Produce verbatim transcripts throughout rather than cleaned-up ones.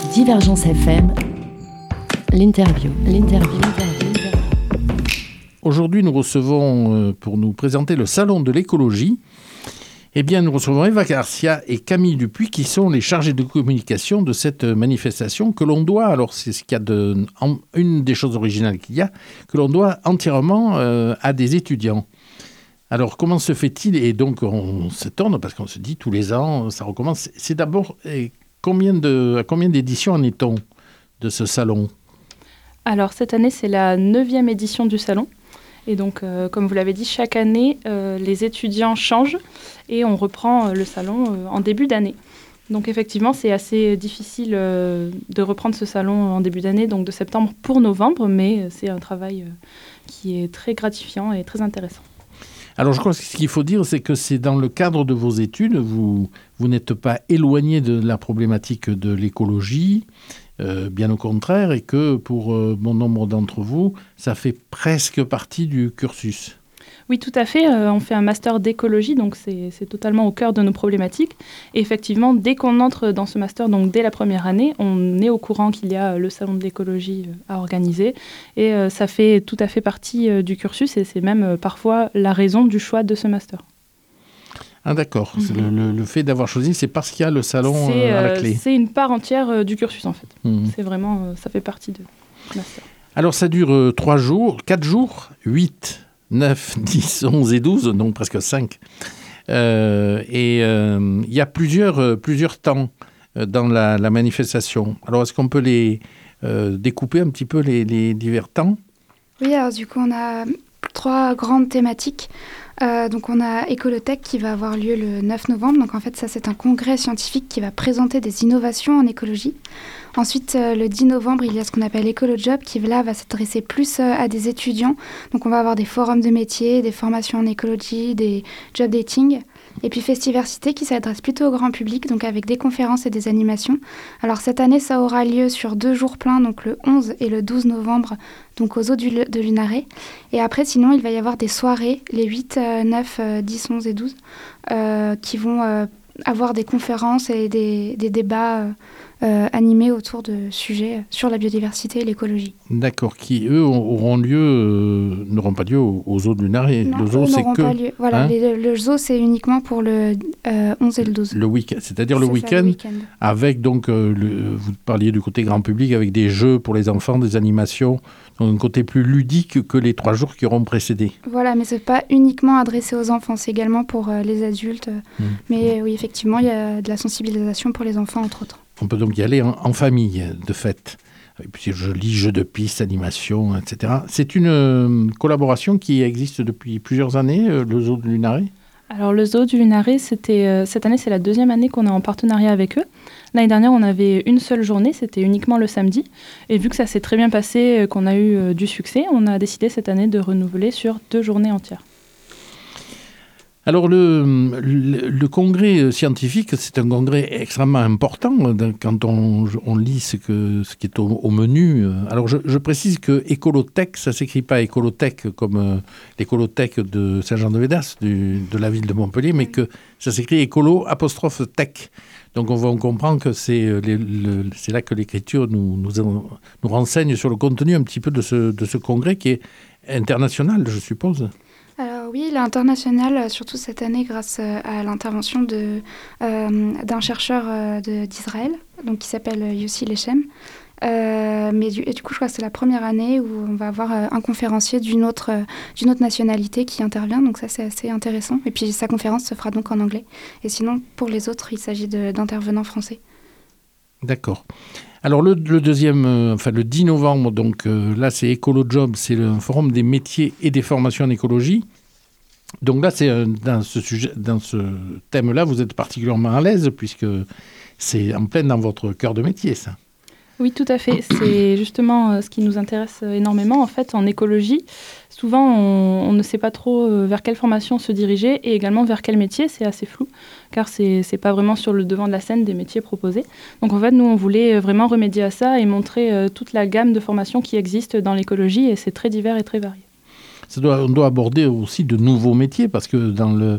Divergence F M, l'interview, l'interview, l'interview. Aujourd'hui, nous recevons, pour nous présenter le Salon de l'écologie, eh bien, nous recevons Eva Garcia et Camille Dupuis, qui sont les chargés de communication de cette manifestation que l'on doit, alors c'est ce qu'il y a de, en, une des choses originales qu'il y a, que l'on doit entièrement euh, à des étudiants. Alors, comment se fait-il? Et donc, on s'étonne parce qu'on se dit tous les ans, ça recommence. C'est d'abord, combien de, à combien d'éditions en est-on de ce salon? Alors, cette année, c'est la neuvième édition du salon. Et donc, euh, comme vous l'avez dit, chaque année, euh, les étudiants changent et on reprend euh, le salon euh, en début d'année. Donc, effectivement, c'est assez difficile euh, de reprendre ce salon en début d'année, donc de septembre pour novembre, mais c'est un travail euh, qui est très gratifiant et très intéressant. Alors, je crois que ce qu'il faut dire, c'est que c'est dans le cadre de vos études, vous, vous n'êtes pas éloigné de la problématique de l'écologie, euh, bien au contraire, et que pour euh, bon nombre d'entre vous, ça fait presque partie du cursus. Oui, tout à fait. Euh, on fait un master d'écologie, donc c'est, c'est totalement au cœur de nos problématiques. Et effectivement, dès qu'on entre dans ce master, donc dès la première année, on est au courant qu'il y a le salon de l'écologie à organiser. Et euh, ça fait tout à fait partie euh, du cursus et c'est même euh, parfois la raison du choix de ce master. Ah d'accord, mm-hmm. le, le, le fait d'avoir choisi, c'est parce qu'il y a le salon c'est, euh, à la euh, clé. C'est une part entière euh, du cursus en fait. Mm-hmm. C'est vraiment, euh, ça fait partie de master. Alors ça dure euh, trois jours, quatre jours, huit. neuf, dix, onze et douze, donc presque cinq. Euh, et il euh, y a plusieurs, euh, plusieurs temps euh, dans la, la manifestation. Alors, est-ce qu'on peut les euh, découper un petit peu, les, les divers temps? Oui, alors du coup, on a trois grandes thématiques. Euh, donc, on a Écolotech qui va avoir lieu le neuf novembre. Donc, en fait, ça, c'est un congrès scientifique qui va présenter des innovations en écologie. Ensuite, euh, le dix novembre, il y a ce qu'on appelle Écolojob qui, là, va s'adresser plus euh, à des étudiants. Donc, on va avoir des forums de métiers, des formations en écologie, des job dating. Et puis, Festiversité qui s'adresse plutôt au grand public, donc avec des conférences et des animations. Alors, cette année, ça aura lieu sur deux jours pleins, donc le onze et le douze novembre, donc aux eaux du, de Lunaret. Et après, sinon, il va y avoir des soirées, les huit, neuf, dix, onze et douze, euh, qui vont euh, avoir des conférences et des, des débats euh, euh, animés autour de sujets sur la biodiversité et l'écologie. D'accord, qui, eux, auront lieu, euh, n'auront pas lieu aux, aux eaux de Lunaret. Non, le zoo, eux c'est n'auront que... pas lieu. Voilà, hein les, le zoo, c'est uniquement pour le euh, onze et le douze. Le week-end, c'est-à-dire le c'est week-end, ça, le week-end, avec donc, euh, le, vous parliez du côté grand public, avec des jeux pour les enfants, des animations, donc un côté plus ludique que les trois jours qui auront précédé. Voilà, mais ce n'est pas uniquement adressé aux enfants, c'est également pour euh, les adultes. Mmh. Mais euh, oui, effectivement, il y a de la sensibilisation pour les enfants, entre autres. On peut donc y aller en, en famille, de fait. Et puis, jolis jeux de pistes, animation, et cetera. C'est une euh, collaboration qui existe depuis plusieurs années, euh, le zoo de Lunaret? Alors, le zoo du Lunaret, c'était, euh, cette année, c'est la deuxième année qu'on est en partenariat avec eux. L'année dernière, on avait une seule journée, c'était uniquement le samedi. Et vu que ça s'est très bien passé, euh, qu'on a eu euh, du succès, on a décidé cette année de renouveler sur deux journées entières. Alors, le, le, le congrès scientifique, c'est un congrès extrêmement important quand on, on lit ce, que, ce qui est au, au menu. Alors, je, je précise que Écolotech, ça ne s'écrit pas Écolotech comme euh, l'écolothèque de Saint-Jean-de-Védas, du, de la ville de Montpellier, mais que ça s'écrit écolo apostrophe tech. Donc, on, va, on comprend que c'est, les, le, c'est là que l'écriture nous, nous, nous renseigne sur le contenu un petit peu de ce, de ce congrès qui est international, je suppose. Alors oui, l'international, surtout cette année grâce à l'intervention de, euh, d'un chercheur euh, de, d'Israël, donc qui s'appelle Yossi Lechem. Euh, mais du, et du coup, je crois que c'est la première année où on va avoir euh, un conférencier d'une autre, euh, d'une autre nationalité qui intervient, donc ça c'est assez intéressant. Et puis sa conférence se fera donc en anglais. Et sinon, pour les autres, il s'agit de, d'intervenants français. D'accord. Alors le, le deuxième, euh, enfin le dix novembre, donc euh, là c'est Écolojob, c'est le forum des métiers et des formations en écologie. Donc là c'est euh, dans ce sujet, dans ce thème-là, vous êtes particulièrement à l'aise puisque c'est en plein dans votre cœur de métier, ça. Oui, tout à fait. C'est justement ce qui nous intéresse énormément. En fait, en écologie, souvent, on, on ne sait pas trop vers quelle formation se diriger et également vers quel métier. C'est assez flou, car c'est c'est pas vraiment sur le devant de la scène des métiers proposés. Donc, en fait, nous, on voulait vraiment remédier à ça et montrer euh, toute la gamme de formations qui existent dans l'écologie, et c'est très divers et très varié. Ça doit, on doit aborder aussi de nouveaux métiers, parce que dans le...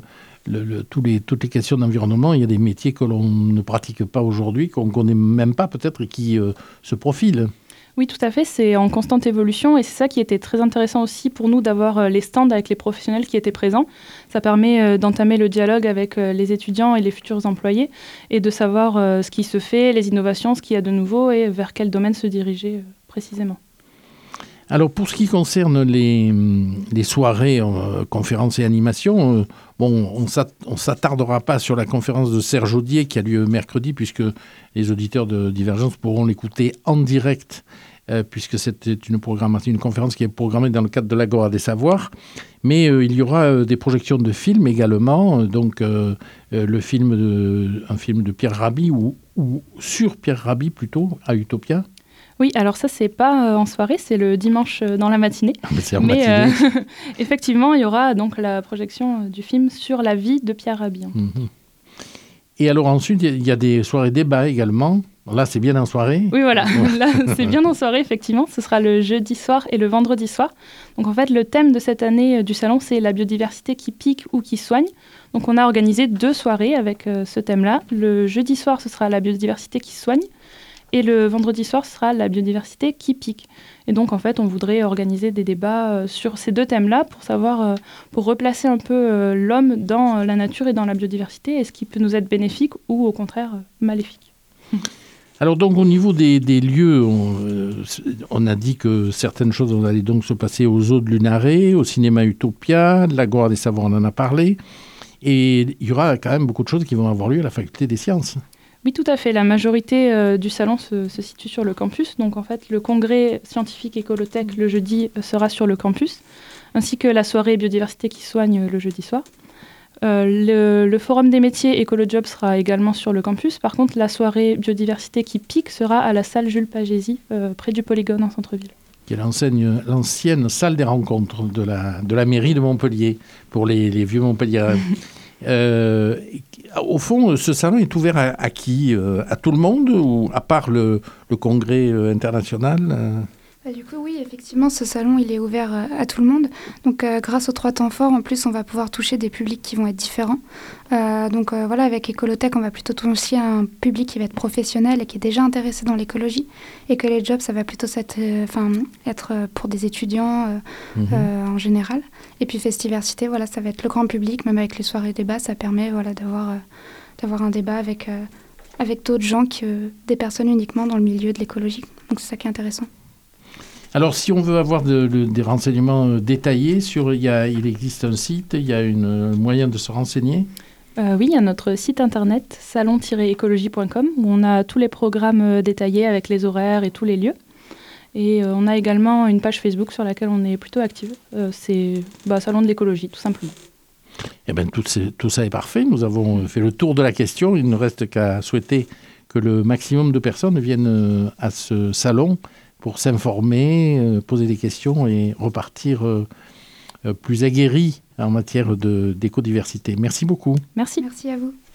le, le, tous les, toutes les questions d'environnement. Il y a des métiers que l'on ne pratique pas aujourd'hui, qu'on ne connaît même pas peut-être et qui euh, se profilent. Oui, tout à fait, c'est en constante évolution et c'est ça qui était très intéressant aussi pour nous d'avoir les stands avec les professionnels qui étaient présents. Ça permet d'entamer le dialogue avec les étudiants et les futurs employés et de savoir ce qui se fait, les innovations, ce qu'il y a de nouveau et vers quel domaine se diriger précisément. Alors, pour ce qui concerne les, les soirées, euh, conférences et animations, euh, bon, on ne s'attardera pas sur la conférence de Serge Audier qui a lieu mercredi, puisque les auditeurs de Divergence pourront l'écouter en direct, euh, puisque c'était une, une conférence qui est programmée dans le cadre de l'Agora des Savoirs. Mais euh, il y aura euh, des projections de films également, euh, donc euh, euh, le film de, un film de Pierre Rabhi, ou, ou sur Pierre Rabhi plutôt, à Utopia. Oui, alors ça, c'est pas euh, en soirée, c'est le dimanche euh, dans la matinée. Mais c'est en Mais matinée. euh, effectivement, il y aura donc la projection euh, du film sur la vie de Pierre Rabhi. Mmh. Et alors ensuite, il y a des soirées débats également. Là, c'est bien en soirée. Oui, voilà. Là, c'est bien en soirée, effectivement. Ce sera le jeudi soir et le vendredi soir. Donc, en fait, le thème de cette année euh, du salon, c'est la biodiversité qui pique ou qui soigne. Donc, on a organisé deux soirées avec euh, ce thème-là. Le jeudi soir, ce sera la biodiversité qui soigne. Et le vendredi soir, ce sera la biodiversité qui pique. Et donc, en fait, on voudrait organiser des débats euh, sur ces deux thèmes-là pour savoir, euh, pour replacer un peu euh, l'homme dans euh, la nature et dans la biodiversité. Est-ce qu'il peut nous être bénéfique ou, au contraire, euh, maléfique ? Alors, donc, au niveau des, des lieux, on, euh, on a dit que certaines choses allaient donc se passer au Zoo de Lunaret, au cinéma Utopia, de l'Agora des Savoirs, on en a parlé. Et il y aura quand même beaucoup de choses qui vont avoir lieu à la Faculté des Sciences. Oui, tout à fait. La majorité euh, du salon se, se situe sur le campus. Donc, en fait, le congrès scientifique Écolotech le jeudi euh, sera sur le campus, ainsi que la soirée biodiversité qui soigne euh, le jeudi soir. Euh, le, le forum des métiers EcoloJob sera également sur le campus. Par contre, la soirée biodiversité qui pique sera à la salle Jules Pagési, euh, près du Polygone en centre-ville. Qui est l'ancienne salle des rencontres de la, de la mairie de Montpellier, pour les, les vieux Montpelliérains. Euh, au fond, ce salon est ouvert à, à qui ? À tout le monde, ou à part le, le congrès international ? Bah, du coup, oui, effectivement, ce salon, il est ouvert euh, à tout le monde. Donc, euh, grâce aux trois temps forts, en plus, on va pouvoir toucher des publics qui vont être différents. Euh, donc, euh, voilà, avec Écolotech, on va plutôt toucher un public qui va être professionnel et qui est déjà intéressé dans l'écologie. Et que les jobs, ça va plutôt être, euh, être pour des étudiants euh, mmh. euh, en général. Et puis, Festiversité, voilà, ça va être le grand public. Même avec les soirées débats, ça permet voilà, d'avoir, euh, d'avoir un débat avec, euh, avec d'autres gens, que euh, des personnes uniquement dans le milieu de l'écologie. Donc, c'est ça qui est intéressant. Alors, si on veut avoir de, de, des renseignements détaillés, sur, il, y a, il existe un site, il y a un moyen de se renseigner ? euh, Oui, il y a notre site internet salon tiret écologie point com où on a tous les programmes détaillés avec les horaires et tous les lieux. Et euh, on a également une page Facebook sur laquelle on est plutôt active. Euh, c'est bah, Salon de l'écologie, tout simplement. Eh bien, tout, tout ça est parfait. Nous avons fait le tour de la question. Il ne reste qu'à souhaiter que le maximum de personnes viennent à ce salon pour s'informer, euh, poser des questions et repartir euh, euh, plus aguerris en matière de, d'écodiversité. Merci beaucoup. Merci. Merci à vous.